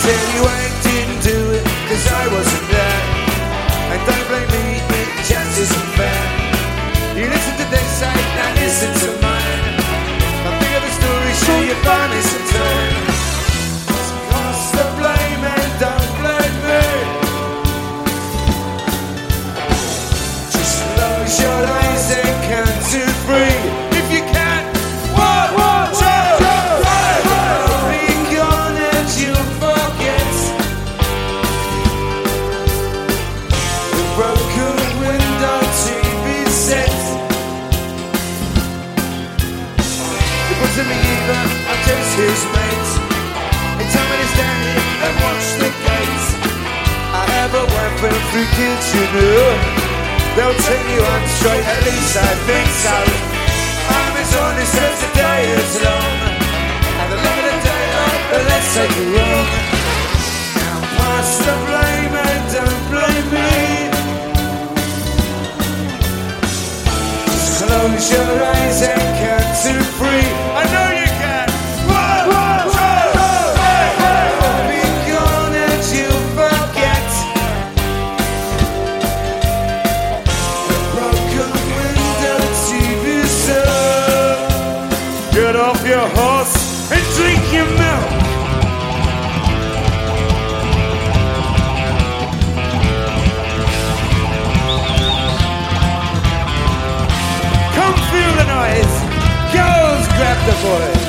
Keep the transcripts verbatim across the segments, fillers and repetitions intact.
tell you I didn't do it, cause I wasn't there. And don't blame me, it just isn't fair. You listen to their side, now listen to mine. I think of the story, sure you find me some time. Pass the blame and don't blame me. Just close your eyes and count to three. If you can, one, one, two, three. Be gone and you'll forget the broken window T V set. It wasn't me either, I'm just his mate. They tell me to stand here and watch the gates. I have a wife and three kids, you know. They'll tell you I'm straight, at least I think so. I'm as honest as the day is long. And the longer the daylight, the less I do wrong. Now pass the blame and don't blame me. Just close your eyes and count to three. I know you can. One, one, two, three. Be gone and you'll forget the broken window T V set. Get off your horse and drink your milk. Come feel the noise. Girls, grab the boys.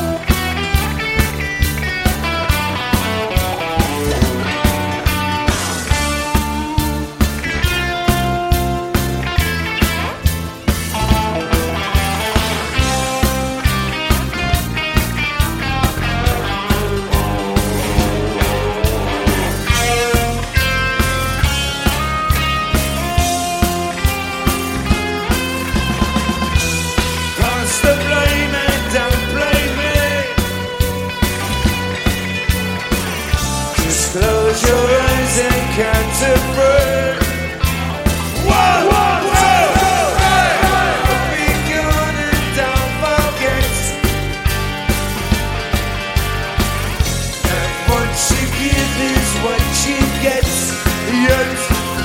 Pass the blame and don't blame me. Just close your eyes and count to three. One, one, two, three. Be gone and don't forget that what you give is what you get. Yes.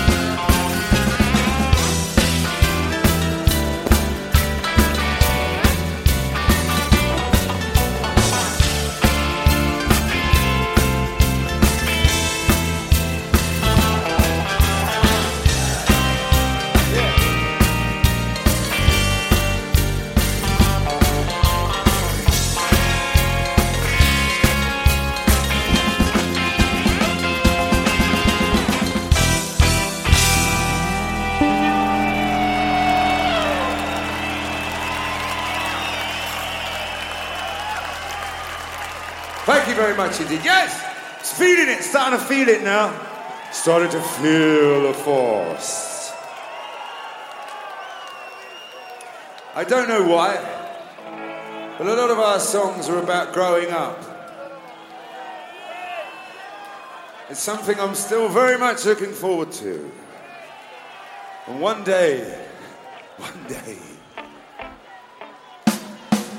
Thank you very much indeed. Yes! It's feeling it, starting to feel it now. Starting to feel the force. I don't know why, but a lot of our songs are about growing up. It's something I'm still very much looking forward to. And one day, one day,